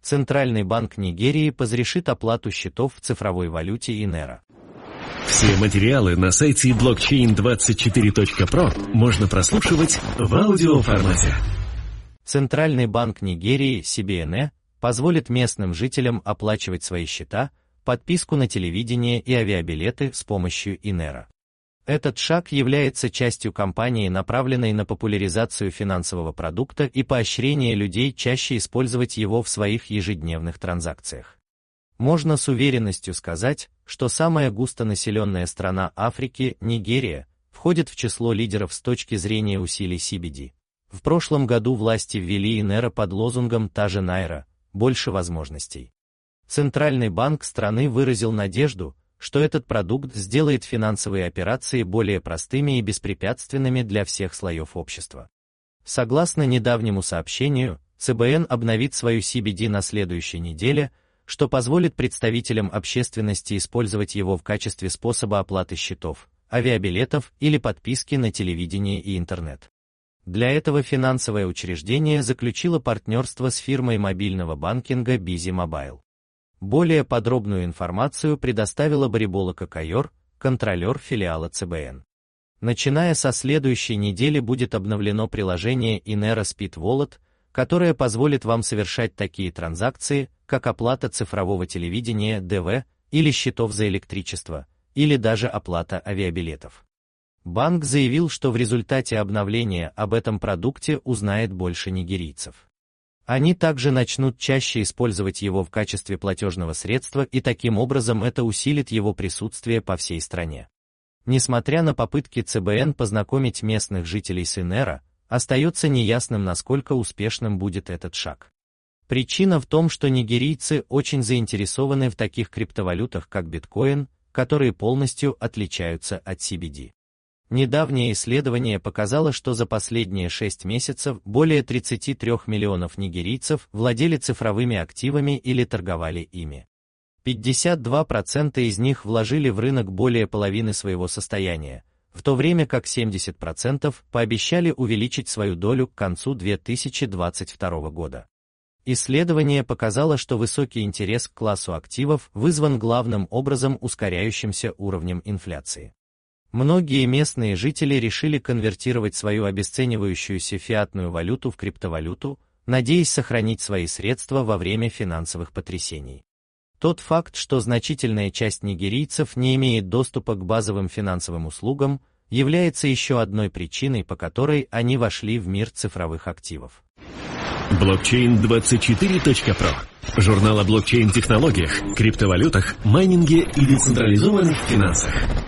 Центральный банк Нигерии разрешит оплату счетов в цифровой валюте Инера. Все материалы на сайте blockchain24.pro можно прослушивать в аудиоформате. Центральный банк Нигерии CBN позволит местным жителям оплачивать свои счета, подписку на телевидение и авиабилеты с помощью Инера. Этот шаг является частью кампании, направленной на популяризацию финансового продукта и поощрение людей чаще использовать его в своих ежедневных транзакциях. Можно с уверенностью сказать, что самая густонаселенная страна Африки, Нигерия, входит в число лидеров с точки зрения усилий CBD. В прошлом году власти ввели Инера под лозунгом «Та же Найра, больше возможностей». Центральный банк страны выразил надежду, что этот продукт сделает финансовые операции более простыми и беспрепятственными для всех слоев общества. Согласно недавнему сообщению, ЦБН обновит свою CBD на следующей неделе, что позволит представителям общественности использовать его в качестве способа оплаты счетов, авиабилетов или подписки на телевидение и интернет. Для этого финансовое учреждение заключило партнерство с фирмой мобильного банкинга Busy Mobile. Более подробную информацию предоставила Барибола Кокайор, контролер филиала ЦБН. Начиная со следующей недели будет обновлено приложение Inera Speed Wallet, которое позволит вам совершать такие транзакции, как оплата цифрового телевидения ДВ или счетов за электричество, или даже оплата авиабилетов. Банк заявил, что в результате обновления об этом продукте узнает больше нигерийцев. Они также начнут чаще использовать его в качестве платежного средства, и таким образом это усилит его присутствие по всей стране. Несмотря на попытки ЦБН познакомить местных жителей с Инера, остается неясным, насколько успешным будет этот шаг. Причина в том, что нигерийцы очень заинтересованы в таких криптовалютах, как биткоин, которые полностью отличаются от CBD. Недавнее исследование показало, что за последние 6 месяцев более 33 миллионов нигерийцев владели цифровыми активами или торговали ими. 52% из них вложили в рынок более половины своего состояния, в то время как 70% пообещали увеличить свою долю к концу 2022 года. Исследование показало, что высокий интерес к классу активов вызван главным образом ускоряющимся уровнем инфляции. Многие местные жители решили конвертировать свою обесценивающуюся фиатную валюту в криптовалюту, надеясь сохранить свои средства во время финансовых потрясений. Тот факт, что значительная часть нигерийцев не имеет доступа к базовым финансовым услугам, является еще одной причиной, по которой они вошли в мир цифровых активов. Blockchain24.pro. Журнал о блокчейн-технологиях, криптовалютах, майнинге и децентрализованных финансах.